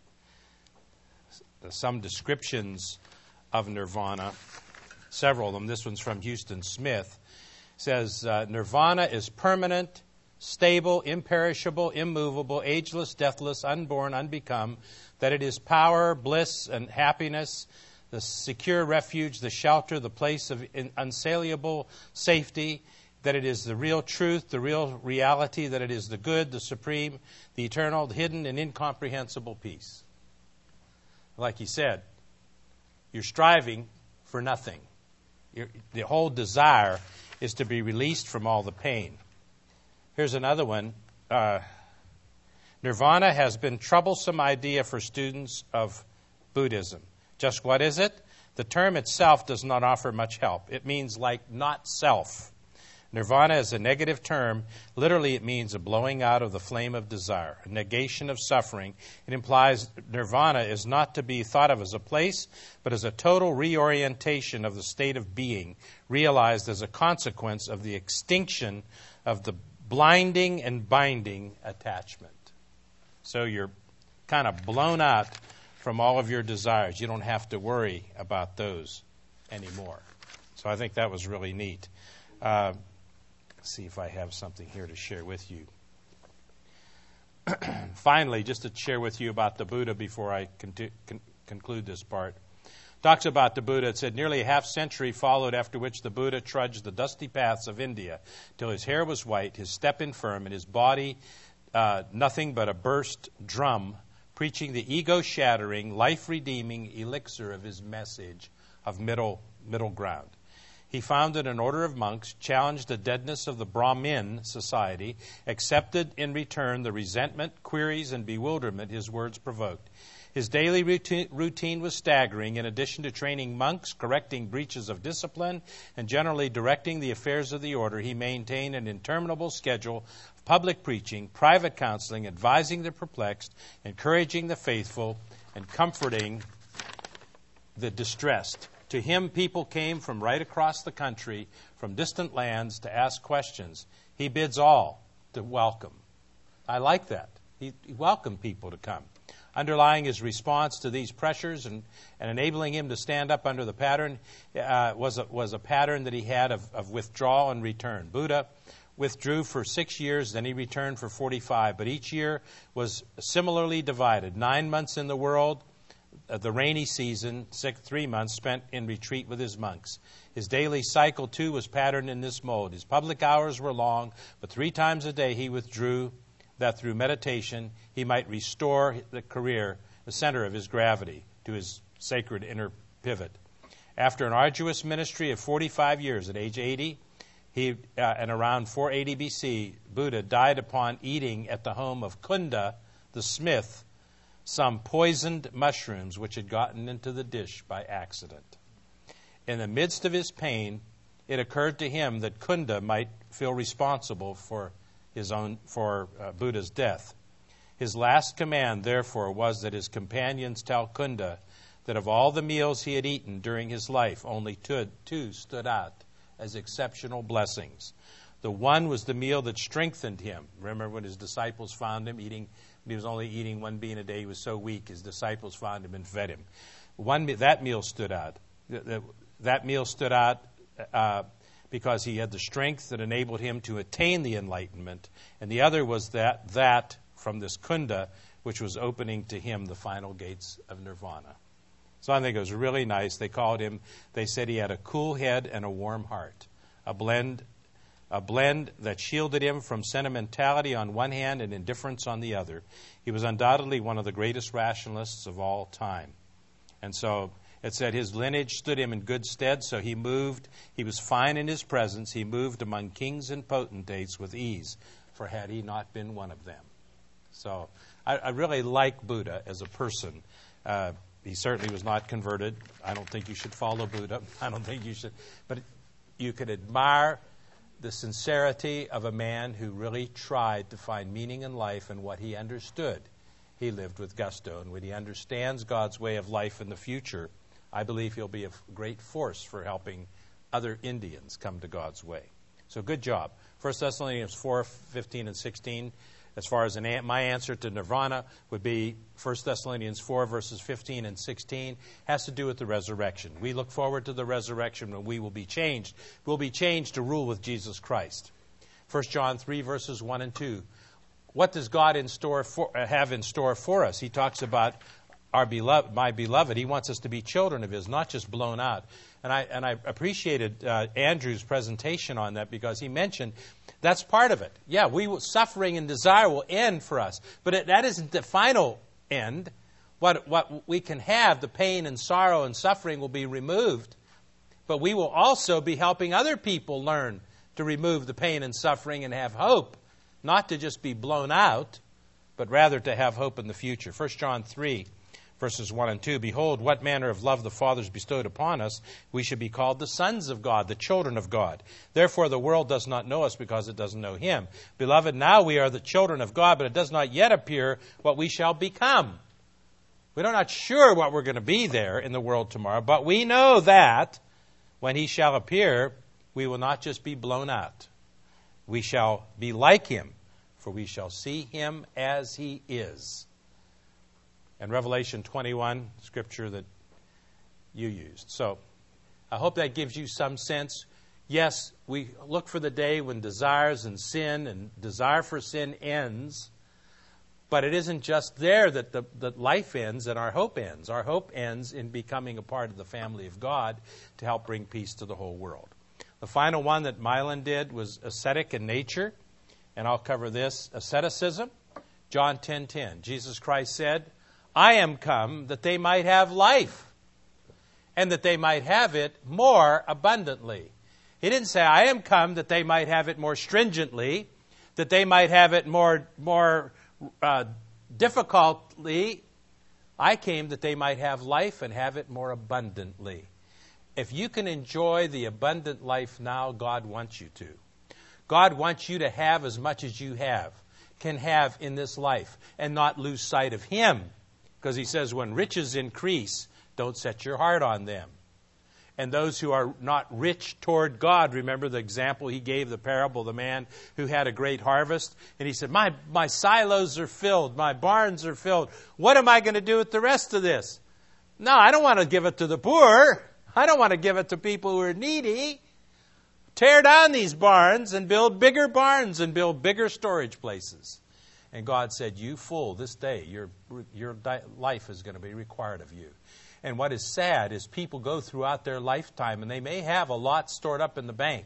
some descriptions of nirvana, several of them. This one's from Houston Smith. It says, uh, nirvana is permanent, stable, imperishable, immovable, ageless, deathless, unborn, unbecome, that it is power, bliss, and happiness, the secure refuge, the shelter, the place of unsaliable safety, that it is the real truth, the real reality, that it is the good, the supreme, the eternal, the hidden, and incomprehensible peace. Like he said, you're striving for nothing. You're, the whole desire is to be released from all the pain. Here's another one. Uh, Nirvana has been a troublesome idea for students of Buddhism. Just what is it? The term itself does not offer much help. It means like not self. Nirvana is a negative term. Literally, it means a blowing out of the flame of desire, a negation of suffering. It implies nirvana is not to be thought of as a place, but as a total reorientation of the state of being, realized as a consequence of the extinction of the blinding and binding attachment. So you're kind of blown out from all of your desires. You don't have to worry about those anymore. So I think that was really neat. Uh, let's see if I have something here to share with you. Finally, just to share with you about the Buddha before I con- con- conclude this part. Talks about the Buddha. It said, nearly a half century followed after which the Buddha trudged the dusty paths of India till his hair was white, his step infirm, and his body uh, nothing but a burst drum, preaching the ego-shattering, life-redeeming elixir of his message of middle middle ground. He founded an order of monks, challenged the deadness of the Brahmin society, accepted in return the resentment, queries, and bewilderment his words provoked. His daily routine was staggering. In addition to training monks, correcting breaches of discipline, and generally directing the affairs of the order, he maintained an interminable schedule of public preaching, private counseling, advising the perplexed, encouraging the faithful, and comforting the distressed. To him, people came from right across the country, from distant lands, to ask questions. He bids all to welcome. I like that. He, he welcomed people to come. Underlying his response to these pressures and, and enabling him to stand up under the pattern uh, was, a, was a pattern that he had of, of withdrawal and return. Buddha withdrew for six years, then he returned for forty-five, but each year was similarly divided. Nine months in the world, uh, the rainy season, six, three months spent in retreat with his monks. His daily cycle, too, was patterned in this mode. His public hours were long, but three times a day he withdrew, that through meditation he might restore the career, the center of his gravity, to his sacred inner pivot. After an arduous ministry of forty-five years, at age eighty, he uh, and around four eighty B C, Buddha died upon eating at the home of Kunda, the smith, some poisoned mushrooms which had gotten into the dish by accident. In the midst of his pain, it occurred to him that Kunda might feel responsible for his own for uh, Buddha's death. His last command, therefore, was that his companions tell Kunda that of all the meals he had eaten during his life, only two, two stood out as exceptional blessings. The one was the meal that strengthened him. Remember when his disciples found him eating, he was only eating one bean a day, he was so weak, his disciples found him and fed him. One, that meal stood out. That meal stood out uh, because he had the strength that enabled him to attain the enlightenment. And the other was that, that from this Kunda, which was opening to him the final gates of nirvana. So I think it was really nice. They called him, they said he had a cool head and a warm heart, a blend a blend that shielded him from sentimentality on one hand and indifference on the other. He was undoubtedly one of the greatest rationalists of all time. And so it said his lineage stood him in good stead, so he moved, he was fine in his presence, he moved among kings and potentates with ease, for had he not been one of them. So I, I really like Buddha as a person. Uh, he certainly was not converted. I don't think you should follow Buddha. I don't think you should. But you could admire the sincerity of a man who really tried to find meaning in life and what he understood. He lived with gusto. And when he understands God's way of life in the future, I believe he'll be a great force for helping other Indians come to God's way. So good job. First Thessalonians four, fifteen and sixteen. As far as an, my answer to nirvana would be First Thessalonians four, verses fifteen and sixteen, has to do with the resurrection. We look forward to the resurrection when we will be changed. We'll be changed to rule with Jesus Christ. First John three, verses one and two. What does God in store for, uh, have in store for us? He talks about our beloved, my beloved. He wants us to be children of his, not just blown out. And I, and I appreciated uh, Andrew's presentation on that because he mentioned that's part of it. Yeah, we will, suffering and desire will end for us. But it, that isn't the final end. What, what we can have, the pain and sorrow and suffering will be removed. But we will also be helping other people learn to remove the pain and suffering and have hope. Not to just be blown out, but rather to have hope in the future. First John three, verses one and two. Behold, what manner of love the Father has bestowed upon us. We should be called the sons of God, the children of God. Therefore the world does not know us because it doesn't know him. Beloved, now we are the children of God, but it does not yet appear what we shall become. We're not sure what we're going to be there in the world tomorrow, but we know that when he shall appear, we will not just be blown out. We shall be like him, for we shall see him as he is. And Revelation twenty-one, scripture that you used. So I hope that gives you some sense. Yes, we look for the day when desires and sin and desire for sin ends. But it isn't just there that the that life ends and our hope ends. Our hope ends in becoming a part of the family of God to help bring peace to the whole world. The final one that Mylon did was ascetic in nature. And I'll cover this. Asceticism. John ten ten. Jesus Christ said, I am come that they might have life, and that they might have it more abundantly. He didn't say, I am come that they might have it more stringently, that they might have it more, more uh, difficultly. I came that they might have life and have it more abundantly. If you can enjoy the abundant life now, God wants you to. God wants you to have as much as you have, can have in this life, and not lose sight of him. Because he says, when riches increase, don't set your heart on them. And those who are not rich toward God, remember the example he gave, the parable of the man who had a great harvest? And he said, my, my silos are filled, my barns are filled. What am I going to do with the rest of this? No, I don't want to give it to the poor. I don't want to give it to people who are needy. Tear down these barns and build bigger barns and build bigger storage places. And God said, you fool, this day your your life is going to be required of you. And what is sad is people go throughout their lifetime and they may have a lot stored up in the bank.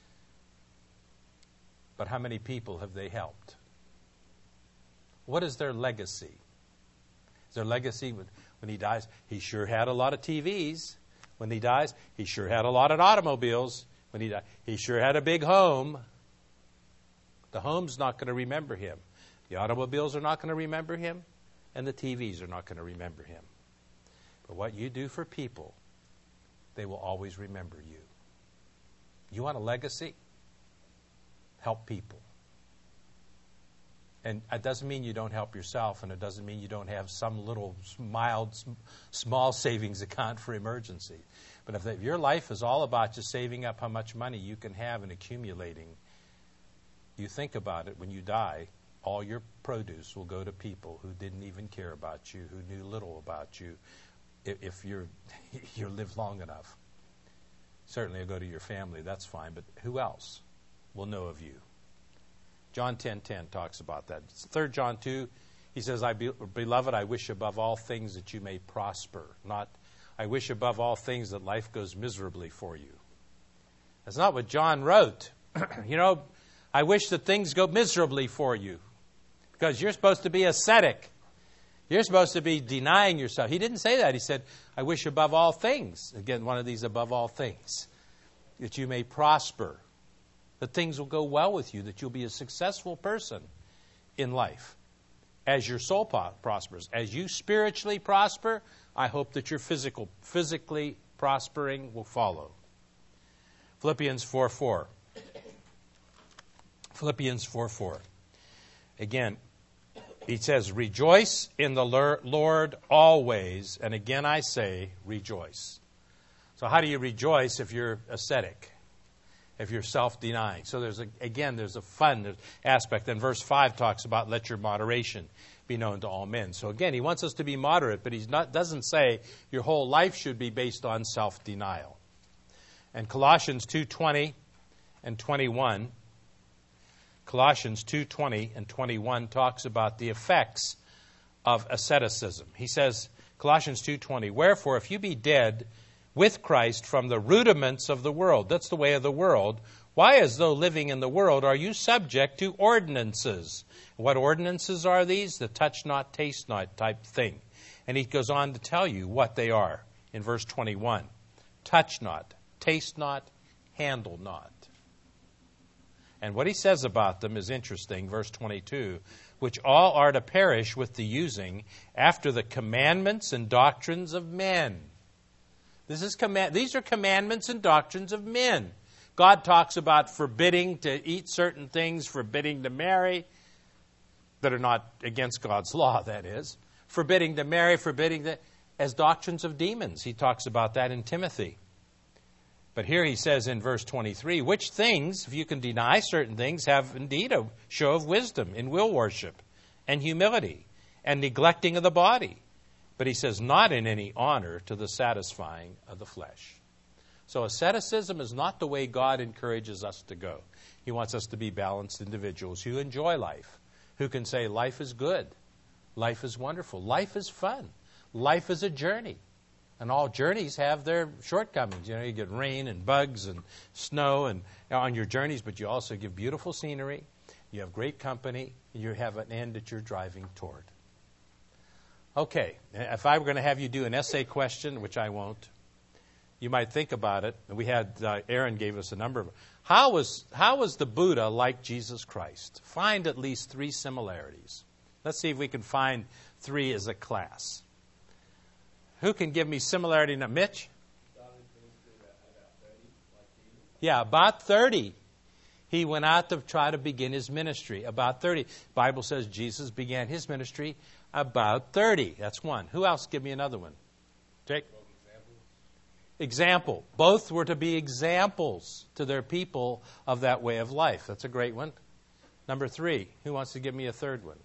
But how many people have they helped? What is their legacy? Is their legacy when, when he dies? He sure had a lot of T Vs. When he dies, he sure had a lot of automobiles. When he died, he sure had a big home. The home's not going to remember him. The automobiles are not going to remember him, and the T Vs are not going to remember him. But what you do for people, they will always remember you. You want a legacy? Help people. And it doesn't mean you don't help yourself, and it doesn't mean you don't have some little mild, small savings account for emergency. But if, if your life is all about just saving up how much money you can have and accumulating, you think about it, when you die, all your produce will go to people who didn't even care about you, who knew little about you, if, if you're you live long enough. Certainly it'll go to your family, that's fine, but who else will know of you? John ten ten talks about that. Third John two, he says, I be, Beloved, I wish above all things that you may prosper. Not, I wish above all things that life goes miserably for you. That's not what John wrote. You know, I wish that things go miserably for you. Because you're supposed to be ascetic. You're supposed to be denying yourself. He didn't say that. He said, I wish above all things. Again, one of these above all things. That you may prosper. That things will go well with you. That you'll be a successful person in life. As your soul prospers. As you spiritually prosper, I hope that your physical, physically prospering will follow. Philippians four four. Philippians four four. Again, he says, rejoice in the Lord always. And again I say, rejoice. So how do you rejoice if you're ascetic? If you're self-denying? So there's a, again, there's a fun aspect. Then verse five talks about let your moderation be known to all men. So again, he wants us to be moderate, but he doesn't say your whole life should be based on self-denial. And Colossians two twenty and twenty-one, Colossians two twenty and twenty-one talks about the effects of asceticism. He says, Colossians two twenty, wherefore if you be dead with Christ from the rudiments of the world, that's the way of the world, why as though living in the world are you subject to ordinances? What ordinances are these? The touch not, taste not type thing. And he goes on to tell you what they are in verse twenty-one. Touch not, taste not, handle not. And what he says about them is interesting, verse twenty-two, which all are to perish with the using after the commandments and doctrines of men. This is command, these are commandments and doctrines of men. God talks about forbidding to eat certain things, forbidding to marry, that are not against God's law, that is. Forbidding to marry, forbidding to, as doctrines of demons. He talks about that in Timothy. But here he says in verse twenty-three, which things, if you can deny certain things, have indeed a show of wisdom in will worship and humility and neglecting of the body. But he says, not in any honor to the satisfying of the flesh. So asceticism is not the way God encourages us to go. He wants us to be balanced individuals who enjoy life, who can say life is good, life is wonderful, life is fun, life is a journey. And all journeys have their shortcomings. You know, you get rain and bugs and snow and on your journeys, but you also get beautiful scenery, you have great company, and you have an end that you're driving toward. Okay, if I were going to have you do an essay question, which I won't, you might think about it. We had, uh, Aaron gave us a number of, how was, how was the Buddha like Jesus Christ? Find at least three similarities. Let's see if we can find three as a class. Who can give me similarity? Now, Mitch? Yeah, about thirty. He went out to try to begin his ministry. About thirty. The Bible says Jesus began his ministry about thirty. That's one. Who else? Give me another one. Jake? Example. Both were to be examples to their people of that way of life. That's a great one. Number three. Who wants to give me a third one?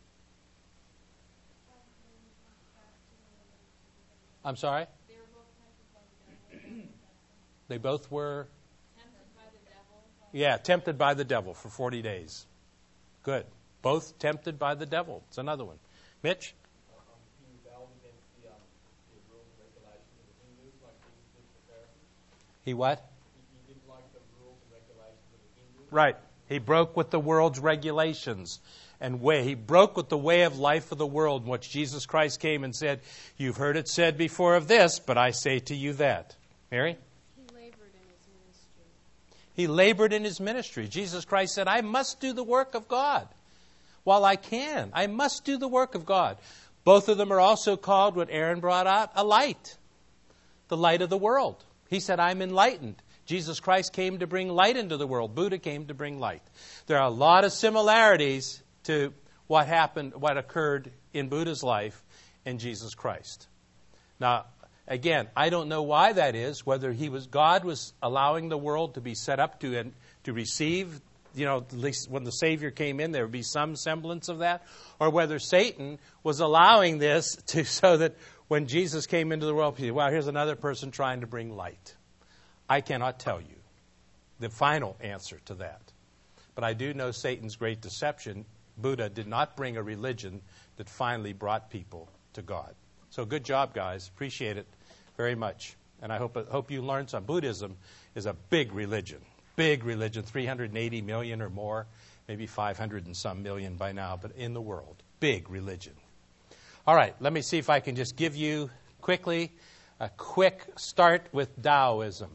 I'm sorry? They were both tempted by the devil. They both were? Tempted by the devil. Yeah, tempted by the devil for forty days. Good. Both tempted by the devil. It's another one. Mitch? Um, he rebelled against the, um, the rules and regulations of the Hindus, like Jesus did for the Pharisees. He what? He, he didn't like the rules and regulations of the Hindus. Right. He broke with the world's regulations and way. He broke with the way of life of the world, in which Jesus Christ came and said, you've heard it said before of this, but I say to you that. Mary? He labored in his ministry. He labored in his ministry. Jesus Christ said, I must do the work of God while I can. I must do the work of God. Both of them are also called, what Aaron brought out, a light. The light of the world. He said, I'm enlightened. Jesus Christ came to bring light into the world. Buddha came to bring light. There are a lot of similarities to what happened, what occurred in Buddha's life and Jesus Christ. Now, again, I don't know why that is, whether he was God was allowing the world to be set up to and to receive, you know, at least when the Savior came in, there would be some semblance of that, or whether Satan was allowing this to so that when Jesus came into the world, well, here's another person trying to bring light. I cannot tell you the final answer to that. But I do know Satan's great deception. Buddha did not bring a religion that finally brought people to God. So good job, guys. Appreciate it very much. And I hope hope you learned some. Buddhism is a big religion. Big religion, three hundred eighty million or more, maybe five hundred and some million by now, but in the world. Big religion. All right, let me see if I can just give you quickly a quick start with Taoism.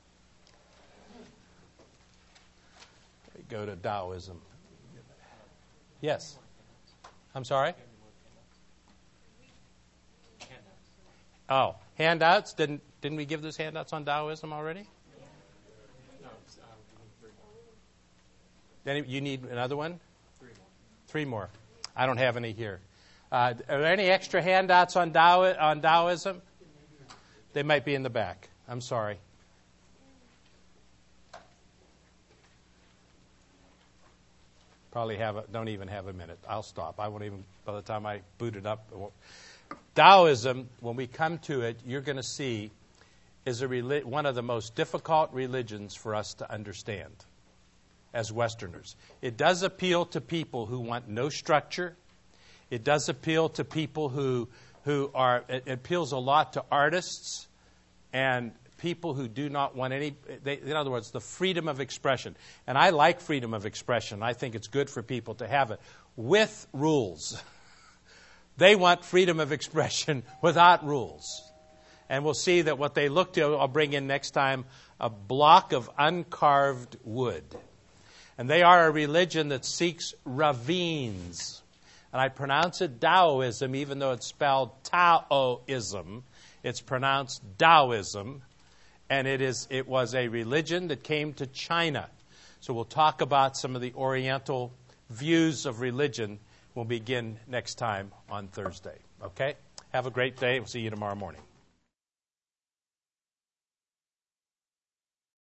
Go to Taoism. Yes. I'm sorry? Oh, handouts? Didn't didn't we give those handouts on Taoism already? Any, you need another one? Three more. Three more. I don't have any here. Uh, are there any extra handouts on Tao, on Taoism? They might be in the back. I'm sorry. Probably have a, don't even have a minute. I'll stop. I won't even, by the time I boot it up. It won't. Taoism, when we come to it, you're going to see, is a reli- one of the most difficult religions for us to understand as Westerners. It does appeal to people who want no structure. It does appeal to people who who are, it appeals a lot to artists and people who do not want any, they, in other words, the freedom of expression. And I like freedom of expression. I think it's good for people to have it with rules. They want freedom of expression without rules. And we'll see that what they look to, I'll bring in next time, a block of uncarved wood. And they are a religion that seeks ravines. And I pronounce it Taoism, even though it's spelled Taoism. It's pronounced Taoism. And it is it was a religion that came to China. So we'll talk about some of the Oriental views of religion. We'll begin next time on Thursday. Okay? Have a great day. We'll see you tomorrow morning.